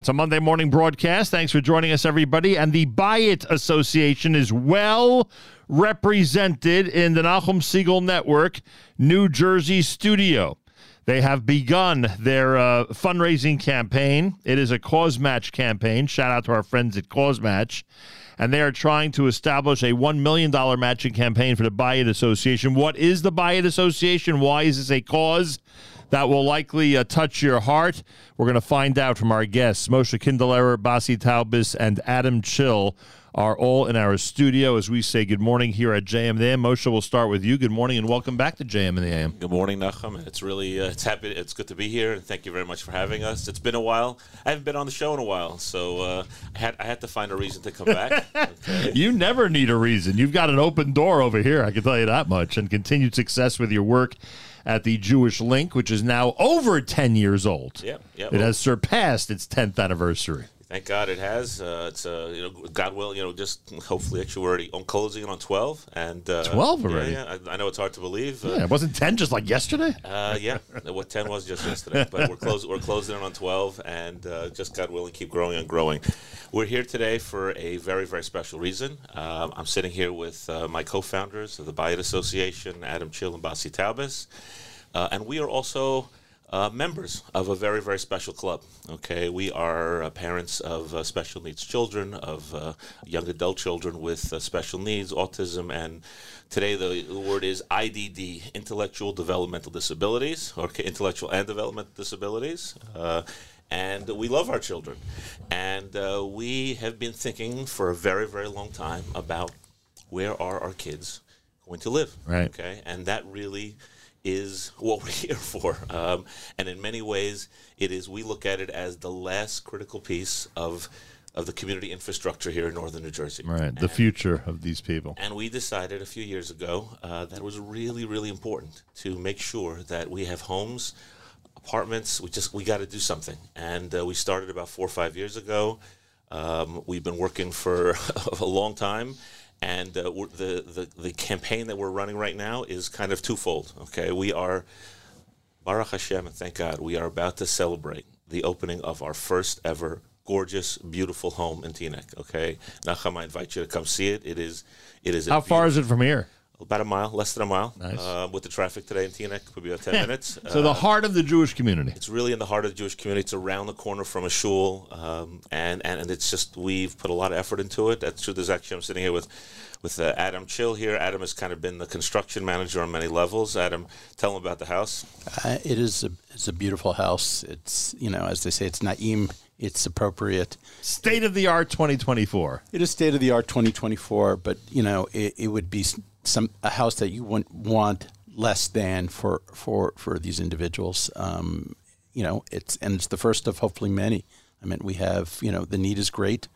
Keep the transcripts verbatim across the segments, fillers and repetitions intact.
It's a Monday morning broadcast. Thanks for joining us, everybody. And the Buy It Association is well represented in the Nachum Segal Network New Jersey studio. They have begun their uh, fundraising campaign. It is a cause match campaign. Shout out to our friends at Cause Match. And they are trying to establish a one million dollars matching campaign for the Buy It Association. What is the Buy It Association? Why is this a cause that will likely uh, touch your heart? We're going to find out from our guests. Moshe Kindlerer, Basi Taubis, and Adam Chill are all in our studio as we say good morning here at J M in the A M. Moshe, we'll start with you. Good morning and welcome back to J M in the A M. Good morning, Nachum. It's really, uh, it's happy, it's good to be here, and thank you very much for having us. It's been a while. I haven't been on the show in a while, so uh, I had I had to find a reason to come back. Okay. You never need a reason. You've got an open door over here, I can tell you that much, and continued success with your work at the Jewish Link, which is now over ten years old. Yeah, yeah. It well, has surpassed its tenth anniversary. Thank God it has. Uh, it's uh, you know, God willing, you know, just hopefully actually we're already on closing it on twelve and uh, twelve already. Yeah, yeah. I, I know it's hard to believe. Uh, Yeah, it wasn't ten just like yesterday. Uh, yeah, what ten was just yesterday, but we're close. We're closing in on twelve, and uh, just God willing, keep growing and growing. We're here today for a very, very special reason. Um, I'm sitting here with uh, my co-founders of the Buy It Association, Adam Chill and Basi Taubis, uh, and we are also Uh, members of a very, very special club. Okay, we are uh, parents of uh, special needs children, of uh, young adult children with uh, special needs, autism, and today the, the word is I D D, intellectual developmental disabilities, or okay, intellectual and developmental disabilities. Uh, and we love our children. And uh, we have been thinking for a very, very long time about where are our kids going to live. Right. Okay, and that really is what we're here for. Um, and in many ways, it is, we look at it as the last critical piece of of the community infrastructure here in northern New Jersey. Right, the and, future of these people. And we decided a few years ago uh, that it was really, really important to make sure that we have homes, apartments, we just, we got to do something. And uh, we started about four or five years ago. Um, we've been working for a long time. And uh, we're, the, the the campaign that we're running right now is kind of twofold. Okay, we are, Baruch Hashem, and thank God, we are about to celebrate the opening of our first ever gorgeous, beautiful home in Teaneck. Okay, Nachum, I invite you to come see it. It is, it is. How far is it from here? About a mile, less than a mile. Nice. Uh, with the traffic today in Teaneck, it could be about ten minutes. So the heart of the Jewish community. It's really in the heart of the Jewish community. It's around the corner from a shul, um, and, and and it's just, we've put a lot of effort into it. That's true. There's actually, I'm sitting here with with uh, Adam Chill here. Adam has kind of been the construction manager on many levels. Adam, tell him about the house. Uh, it is a it's a beautiful house. It's, you know, as they say, it's na'im. It's appropriate. State of the art twenty twenty-four. It is state of the art twenty twenty-four, but you know, it, it would be some a house that you wouldn't want less than for for for these individuals. Um, you know, it's and it's the first of hopefully many. I mean, we have, you know, the need is great.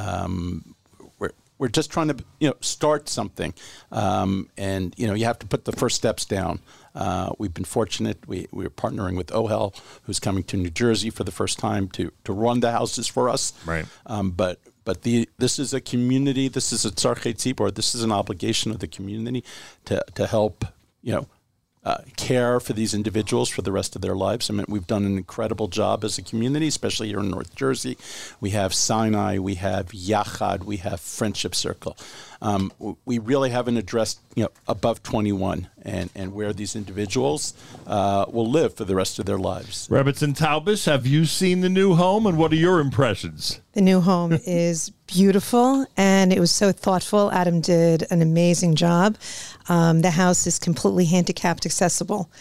Um, we're we're just trying to, you know, start something, um, and you know, you have to put the first steps down. Uh, we've been fortunate. We we're partnering with O H L, who's coming to New Jersey for the first time to to run the houses for us. Right. Um, but but the this is a community. This is a tzarchei tzibor. This is an obligation of the community to to help, you know, uh, care for these individuals for the rest of their lives. I mean, we've done an incredible job as a community, especially here in North Jersey. We have Sinai, we have Yachad, we have Friendship Circle. Um, we really haven't addressed, you know, above twenty-one and, and where these individuals uh, will live for the rest of their lives. Rebbetzin Taubis, have you seen the new home, and what are your impressions? The new home is beautiful, and it was so thoughtful. Adam did an amazing job. Um, the house is completely handicapped accessible.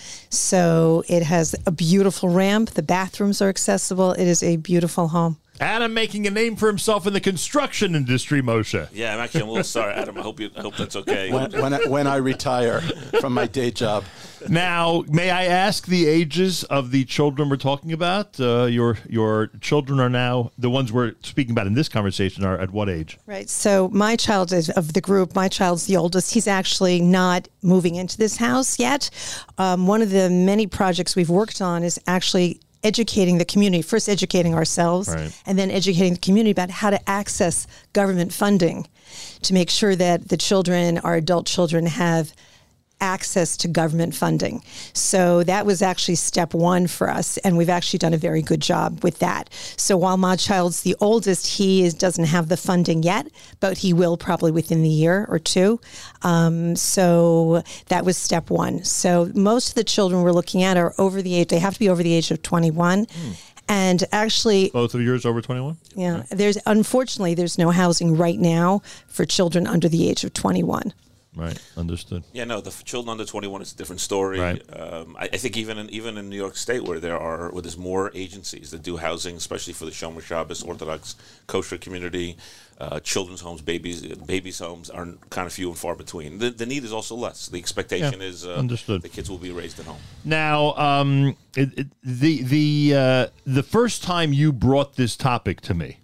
So it has a beautiful ramp. The bathrooms are accessible. It is a beautiful home. Adam making a name for himself in the construction industry, Moshe. Yeah, I'm actually I'm a little sorry, Adam. I hope you I hope that's okay. When, when, I, when I retire from my day job. Now, may I ask the ages of the children we're talking about? Uh, your your children are now, the ones we're speaking about in this conversation, are at what age? Right. So my child is of the group. My child's the oldest. He's actually not moving into this house yet. Um, one of the many projects we've worked on is actually educating the community, first educating ourselves, right, and then educating the community about how to access government funding to make sure that the children, our adult children, have access to government funding. So that was actually step one for us, and we've actually done a very good job with that. So while my child's the oldest, he is, doesn't have the funding yet, but he will probably within the year or two. Um, so that was step one. So most of the children we're looking at are over the age, they have to be over the age of twenty-one. Mm. And actually, both of yours over twenty-one? Yeah, right. there's unfortunately there's no housing right now for children under the age of twenty-one. Right, understood. Yeah, no, the f- children under twenty-one is a different story. Right. Um, I, I think even in even in New York State, where there are where there's more agencies that do housing, especially for the Shomer Shabbos, Orthodox, kosher community, uh, children's homes, babies, babies' homes are kind of few and far between. The, the need is also less. The expectation Yeah, is uh, understood. the kids will be raised at home. Now, um, it, it, the the uh, the first time you brought this topic to me,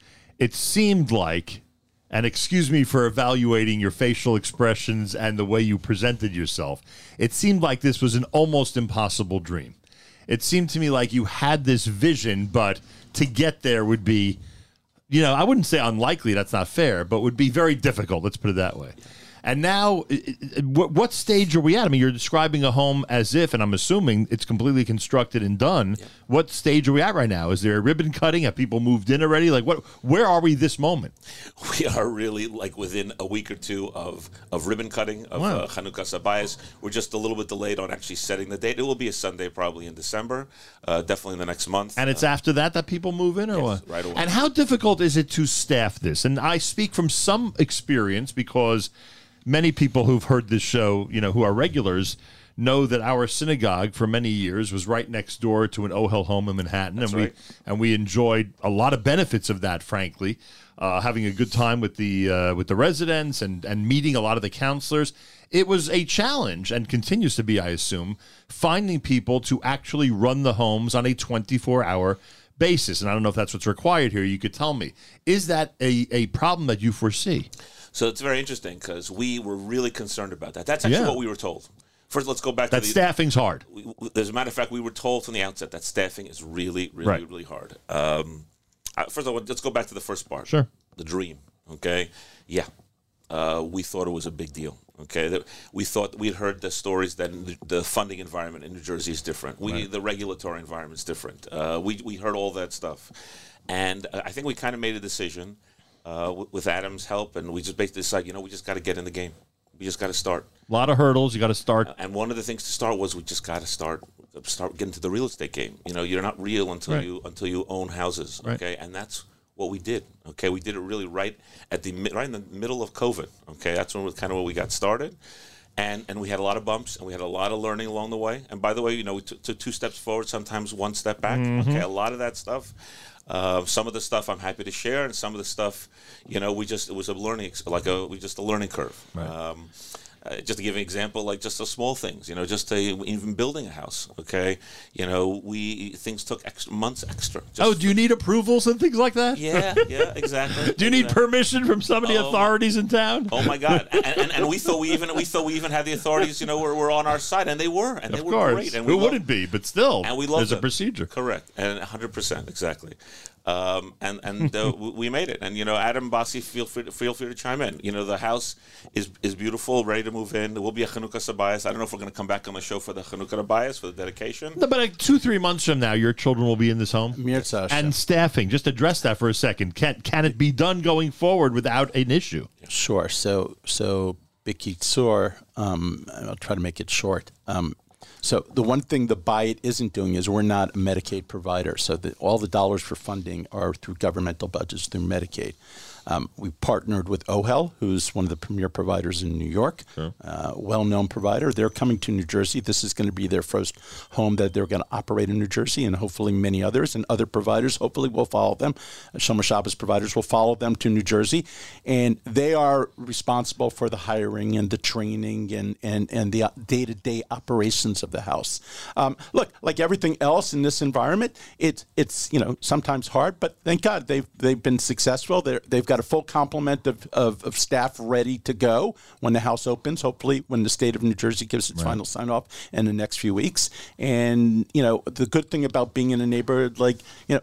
it seemed like. And excuse me for evaluating your facial expressions and the way you presented yourself. It seemed like this was an almost impossible dream. It seemed to me like you had this vision, but to get there would be, you know, I wouldn't say unlikely, that's not fair, but would be very difficult, let's put it that way. And now, what, what stage are we at? I mean, you're describing a home as if, and I'm assuming it's completely constructed and done. Yeah. What stage are we at right now? Is there a ribbon cutting? Have people moved in already? Like, what? Where are we this moment? We are really like within a week or two of, of ribbon cutting of wow. uh, Chanukah Sabayis. We're just a little bit delayed on actually setting the date. It will be a Sunday probably in December, uh, definitely in the next month. And it's uh, after that that people move in, or yes, what? Right away. And how difficult is it to staff this? And I speak from some experience because many people who've heard this show, you know, who are regulars, know that our synagogue for many years was right next door to an Ohel home in Manhattan. That's and right. we and we enjoyed a lot of benefits of that, frankly, uh, having a good time with the uh, with the residents and, and meeting a lot of the counselors. It was a challenge, and continues to be, I assume, finding people to actually run the homes on a twenty-four hour basis. And I don't know if that's what's required here. You could tell me. Is that a, a problem that you foresee? So it's very interesting because we were really concerned about that. That's actually Yeah. what we were told. First, let's go back that to the... staffing's hard. We, we, as a matter of fact, we were told from the outset that staffing is really, really, Right. really hard. Um, uh, first of all, let's go back to the first part. Sure. The dream, okay? Yeah. Uh, we thought it was a big deal, okay? That we thought... We'd heard the stories that the, the funding environment in New Jersey is different. We Right. The regulatory environment is different. Uh, we, we heard all that stuff. And uh, I think we kind of made a decision... Uh, with, with Adam's help, and we just basically decided, you know, we just got to get in the game. We just got to start. A lot of hurdles. You got to start. Uh, and one of the things to start was we just got to start start getting to the real estate game. You know, you're not real until Right. you until you own houses. Right. Okay, and that's what we did. Okay, we did it really right at the mi- right in the middle of COVID. Okay, that's when we, kind of where we got started. And, and we had a lot of bumps, and we had a lot of learning along the way. And by the way, you know, we took, took two steps forward, sometimes one step back. Mm-hmm. Okay, a lot of that stuff. Uh, some of the stuff I'm happy to share, and some of the stuff, you know, we just it was a learning, like a we just a learning curve. Right. Um, uh, just to give an example, like just the small things, you know, just to, even building a house. Okay, you know, we things took extra months extra. Just Oh, do you need approvals and things like that? Yeah, yeah, exactly. Do you need exactly. permission from some of the Oh, authorities in town? Oh my God! And, and, and we thought we even we thought we even had the authorities, you know, were, were on our side, and they were, and they Of were course. great. And we Who loved- wouldn't be? But still, And we love there's a them. procedure. Correct, and one hundred percent exactly. Um, and and uh, w- we made it. And you know, Adam Bassi, feel free to, feel free to chime in. You know, the house is is beautiful, ready to move in. There will be a Chanukah Sabayis. I don't know if we're going to come back on the show for the Chanukah Sabayis for the dedication. No, but like two, three months from now, your children will be in this home. Mirza, And staffing, just address that for a second. Can can it be done going forward without an issue? Sure. So, so Bikitzur, um, I'll try to make it short. Um, so the one thing the Bayit isn't doing is we're not a Medicaid provider. So the, all the dollars for funding are through governmental budgets through Medicaid. Um, we partnered with OHEL, who's one of the premier providers in New York, Sure. uh, well-known provider. They're coming to New Jersey. This is going to be their first home that they're going to operate in New Jersey, and hopefully many others and other providers hopefully will follow them. Shomer Shabbos providers will follow them to New Jersey, and they are responsible for the hiring and the training and, and, and the day-to-day operations of the house. Um, look, like everything else in this environment, it, it's you know sometimes hard, but thank God they've they've been successful. They're, they've got a full complement of, of, of staff ready to go when the house opens, hopefully when the state of New Jersey gives its Right. final sign-off in the next few weeks. And, you know, the good thing about being in a neighborhood like, you know,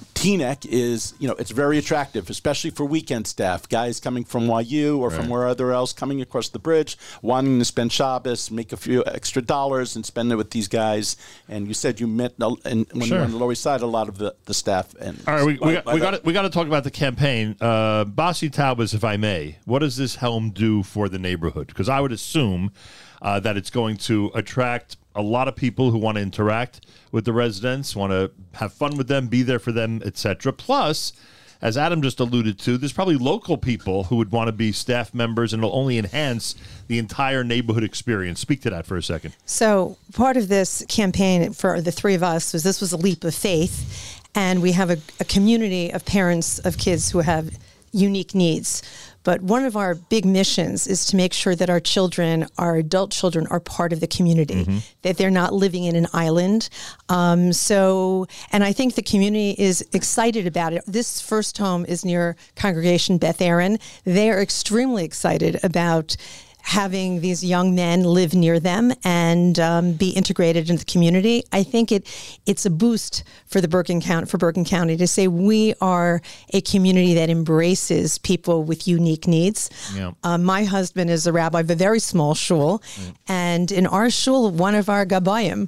Teaneck is, you know, it's very attractive, especially for weekend staff, guys coming from Y U or right. from wherever else, coming across the bridge, wanting to spend Shabbos, make a few extra dollars and spend it with these guys. And you said you met, and when sure. you were on the Lower East Side, a lot of the, the staff. And all right, we, we, got, we, got, we got to talk about the campaign. Uh, Basi Taubes, if I may, what does this helm do for the neighborhood? Because I would assume uh, that it's going to attract a lot of people who want to interact with the residents, want to have fun with them, be there for them, et cetera. Plus, as Adam just alluded to, there's probably local people who would want to be staff members, and it'll only enhance the entire neighborhood experience. Speak to that for a second. So part of this campaign for the three of us was this was a leap of faith, and we have a, a community of parents of kids who have unique needs. But one of our big missions is to make sure that our children, our adult children, are part of the community, mm-hmm. that they're not living in an island. Um, so, and I think the community is excited about it. This first home is near Congregation Beth Aaron. They are extremely excited about having these young men live near them and um, be integrated into the community. I think it it's a boost for the Bergen County for Bergen County to say we are a community that embraces people with unique needs. Yeah. Uh, my husband is a rabbi of a very small shul, mm. and in our shul, one of our gabayim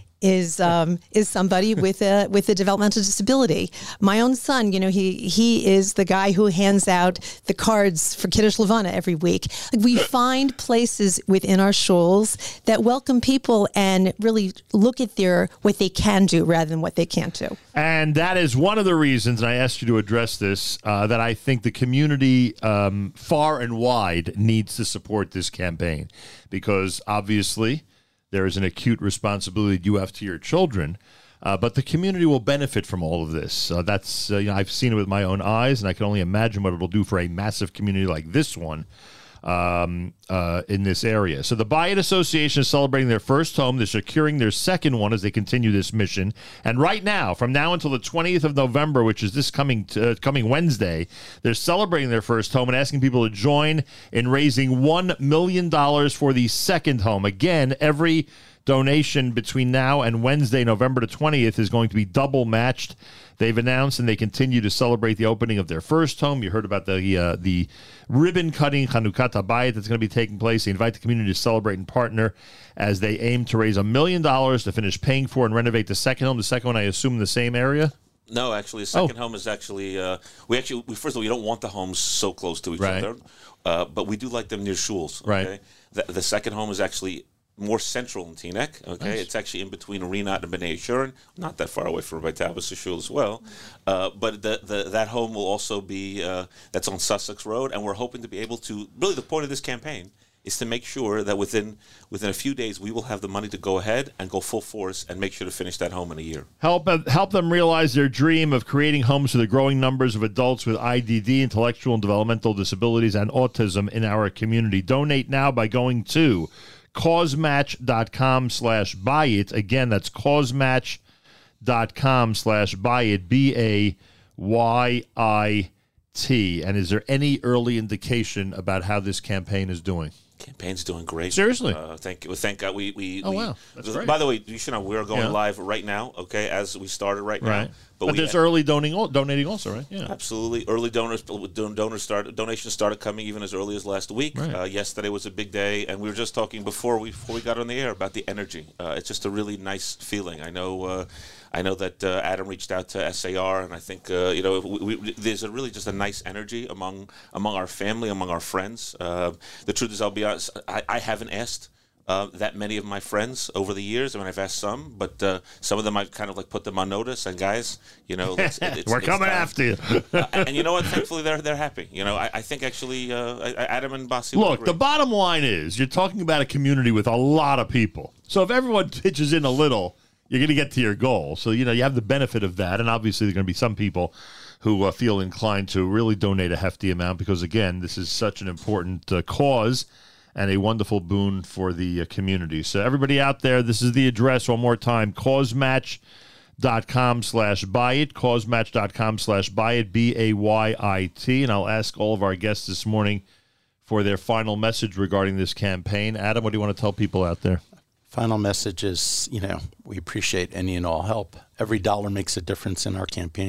is um, is somebody with a with a developmental disability. My own son, you know, he he is the guy who hands out the cards for Kiddush Levana every week. Like, we find places within our shuls that welcome people and really look at their what they can do rather than what they can't do. And that is one of the reasons, and I asked you to address this, uh, that I think the community um, far and wide needs to support this campaign, because obviously there is an acute responsibility you have to your children, uh, but the community will benefit from all of this. Uh, that's uh, you know, I've seen it with my own eyes, and I can only imagine what it'll do for a massive community like this one um, uh, in this area. So the Bayit Association is celebrating their first home. They're securing their second one as they continue this mission. And right now, from now until the twentieth of November, which is this coming to, uh, coming Wednesday, they're celebrating their first home and asking people to join in raising one million dollars for the second home. Again, every donation between now and Wednesday, November the twentieth, is going to be double matched. They've announced, and they continue to celebrate the opening of their first home. You heard about the uh, the ribbon cutting Chanukat Habayit that's going to be taking place. They invite the community to celebrate and partner as they aim to raise a million dollars to finish paying for and renovate the second home. The second one, I assume, in the same area? No, actually, the second oh. home is actually uh, we actually we, first of all, we don't want the homes so close to each right. other, uh, but we do like them near shuls. Okay? Right. The, the second home is actually more central in Teaneck. Okay, nice. It's actually in between Rinat and B'nai Yeshurun, not that far away from Rabbi Taubes' shul as well. Uh, but the, the that home will also be uh, that's on Sussex Road, and we're hoping to be able to. Really, the point of this campaign is to make sure that within within a few days we will have the money to go ahead and go full force and make sure to finish that home in a year. Help uh, help them realize their dream of creating homes for the growing numbers of adults with I D D, intellectual and developmental disabilities, and autism in our community. Donate now by going to causematch.com slash buy it. Again, that's causematch.com slash buy it, B A Y I T. And is there any early indication about how this campaign is doing? Campaign's doing great. Seriously? Uh, thank you. Thank God. We, we, oh, we, wow. That's great. By the way, you should know we're going yeah. live right now, okay, as we started right, right. now. But, but there's early donating, donating also, right? Yeah. Absolutely. Early donors, donors started, donations started coming even as early as last week. Right. Uh, yesterday was a big day, and we were just talking before we before we got on the air about the energy. Uh, it's just a really nice feeling. I know uh, I know that uh, Adam reached out to S A R, and I think uh, you know we, we, there's a really just a nice energy among among our family, among our friends. Uh, the truth is, I'll be honest, I, I haven't asked Uh, that many of my friends over the years. I mean, I've asked some, but uh, some of them I've kind of like put them on notice. And guys, you know, it's, it's, we're it's coming time. after you. uh, and you know what? Thankfully, they're they're happy. You know, I, I think actually uh, Adam and Basi. Look, the bottom line is you're talking about a community with a lot of people. So if everyone pitches in a little, you're going to get to your goal. So you know you have the benefit of that, and obviously there are going to be some people who uh, feel inclined to really donate a hefty amount because again, this is such an important uh, cause and a wonderful boon for the uh, community. So everybody out there, this is the address one more time, causematch.com slash buy it, causematch.com slash buy it, B A Y I T. And I'll ask all of our guests this morning for their final message regarding this campaign. Adam, what do you want to tell people out there? Final message is, you know, we appreciate any and all help. Every dollar makes a difference in our campaign.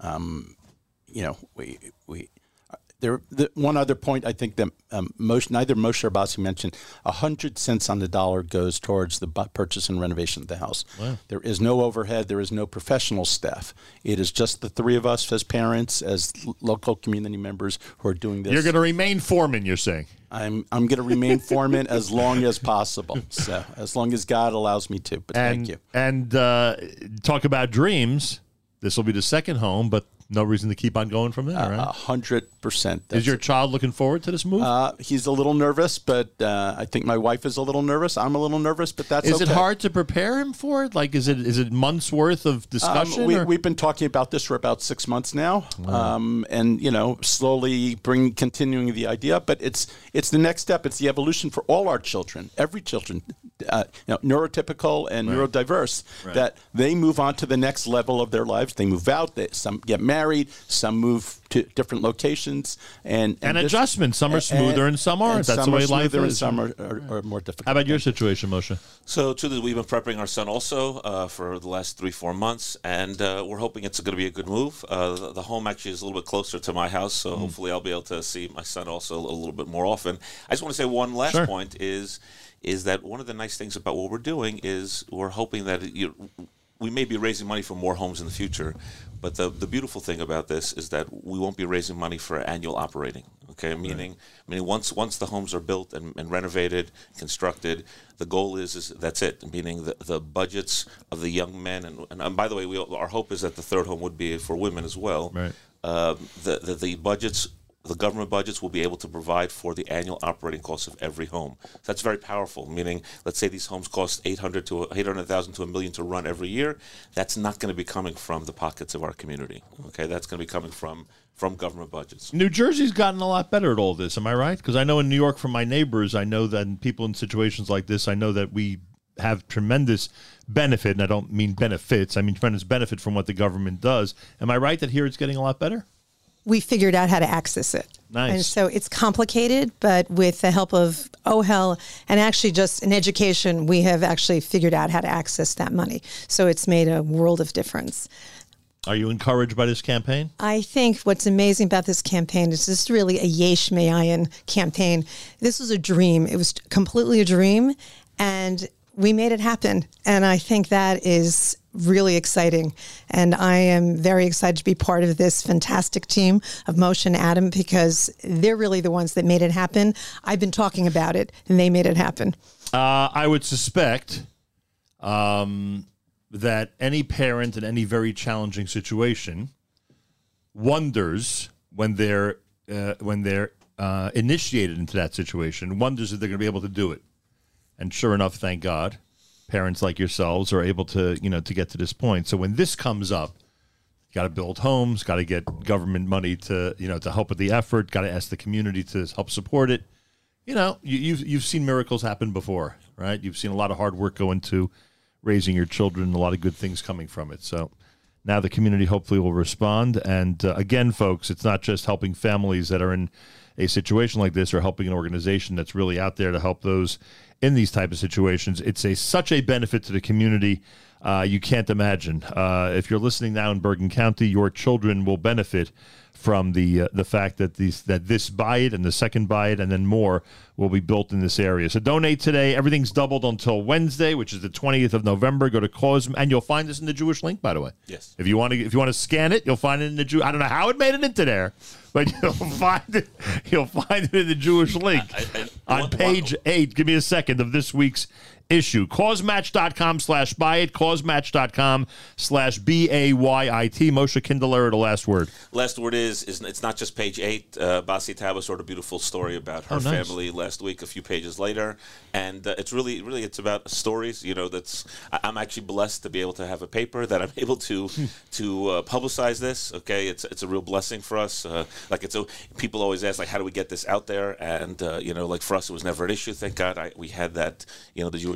Um, you know, we we. There, the, one other point I think that um, Moshe, neither Moshe or Basi mentioned, a hundred cents on the dollar goes towards the bu- purchase and renovation of the house. Wow. There is no overhead. There is no professional staff. It is just the three of us as parents, as l- local community members who are doing this. You're going to remain foreman, you're saying? I'm I'm going to remain foreman as long as possible. So as long as God allows me to. But And, thank you. And uh, talk about dreams. This will be the second home, but no reason to keep on going from there, A right? hundred percent. Is your child looking forward to this move? Uh, he's a little nervous, but uh, I think my wife is a little nervous. I'm a little nervous, but that's is okay. it hard to prepare him for it? Like, is it is it months worth of discussion? Um, we, or? we've been talking about this for about six months now, um, and you know, slowly bring continuing the idea. But it's it's the next step. It's the evolution for all our children, every children, uh, you know, neurotypical and neurodiverse. That they move on to the next level of their lives. They move out. They, some get married. Some move to different locations, and And this- adjustments. Some are smoother and some aren't. That's some the way are life smoother is. And some are, are, are more difficult. How about your situation, Moshe? So, truly, we've been prepping our son also uh, for the last three, four months, and uh, we're hoping it's going to be a good move. Uh, the, the home actually is a little bit closer to my house, so hopefully I'll be able to see my son also a little bit more often. I just want to say one last Sure. point is is that one of the nice things about what we're doing is we're hoping that it, you, we may be raising money for more homes in the future, but the the beautiful thing about this is that we won't be raising money for annual operating. Okay, meaning, meaning once once the homes are built and, and renovated, constructed, the goal is is that's it. Meaning the, the budgets of the young men and, and, and by the way, we our hope is that the third home would be for women as well. Right. Um, the, the the budgets. The government budgets will be able to provide for the annual operating costs of every home. That's very powerful. Meaning, let's say these homes cost eight hundred to eight hundred thousand to a million to run every year. That's not going to be coming from the pockets of our community. Okay, that's going to be coming from from government budgets. New Jersey's gotten a lot better at all this. Am I right? Because I know in New York, from my neighbors, I know that in people in situations like this, I know that we have tremendous benefit, and I don't mean benefits. I mean tremendous benefit from what the government does. Am I right that here it's getting a lot better? We figured out how to access it. Nice. And so it's complicated, but with the help of O H L and actually just in education, we have actually figured out how to access that money. So it's made a world of difference. Are you encouraged by this campaign? I think what's amazing about this campaign is this is really a Yesh Mayan campaign. This was a dream. It was completely a dream, and we made it happen. And I think that is really exciting. And I am very excited to be part of this fantastic team of Moshe and Adam because they're really the ones that made it happen. I've been talking about it, and they made it happen. Uh, I would suspect um, that any parent in any very challenging situation wonders when they're uh, when they're uh, initiated into that situation, wonders if they're going to be able to do it. And sure enough, thank God, parents like yourselves are able to, you know, to get to this point. So when this comes up, you got to build homes, got to get government money to, you know, to help with the effort, got to ask the community to help support it. You know, you, you've you've seen miracles happen before, right? You've seen a lot of hard work go into raising your children, and a lot of good things coming from it. So now the community hopefully will respond. And uh, again, folks, it's not just helping families that are in a situation like this or helping an organization that's really out there to help those in these type of situations. It's a such a benefit to the community. Uh, you can't imagine. Uh, if you're listening now in Bergen County, your children will benefit from the uh, the fact that these that this buy it and the second buy it and then more will be built in this area. So donate today. Everything's doubled until Wednesday, which is the twentieth of November. Go to Cause, and you'll find this in the Jewish link, by the way. Yes. If you want to, if you want to scan it, you'll find it in the Jew. I don't know how it made it into there, but you'll find it. You'll find it in the Jewish link I, I, on one- page one- eight. Give me a second of this week's issue. Causematch.com slash buy it. Causematch.com slash B A Y I T. Moshe Kindler, the last word. Last word is, is it's not just page eight. Uh, Basi Tabbas wrote a beautiful story about her Oh, nice. family last week, a few pages later, and uh, it's really, really, it's about stories. You know, that's I, I'm actually blessed to be able to have a paper that I'm able to to uh, publicize this. Okay, it's it's a real blessing for us. Uh, like it's a, people always ask like, how do we get this out there? And uh, you know, like for us, it was never an issue. Thank God, I, we had that. You know, the Jewish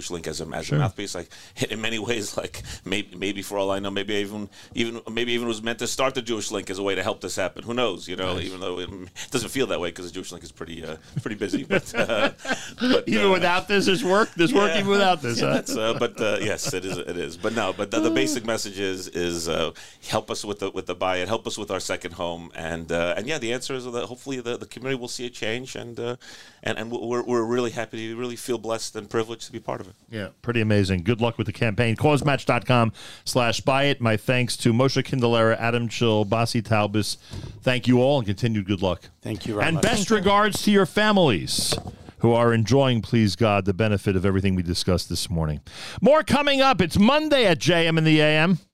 Jewish Link as a as Sure. a mouthpiece. Like in many ways, like maybe maybe for all I know, maybe even even maybe even was meant to start the Jewish Link as a way to help this happen. Who knows? You know, Nice. even though it doesn't feel that way because the Jewish Link is pretty uh, pretty busy. But, uh, but Even uh, without this, there's work. There's work yeah. even without this. Yeah, huh? that's, uh, but uh, yes, it is. It is. But no. But the, the basic message is is uh, help us with the with the buy it, help us with our second home, and uh, and yeah, the answer is that hopefully the, the community will see a change, and uh, and and we're we're really happy to really feel blessed and privileged to be part of it. Yeah, pretty amazing. Good luck with the campaign. Causematch.com slash buy it. My thanks to Moshe Kindelera, Adam Chill, Basi Taubis. Thank you all and continued good luck. Thank you very And much. best regards to your families who are enjoying, please God, the benefit of everything we discussed this morning. More coming up. It's Monday at J M in the A M.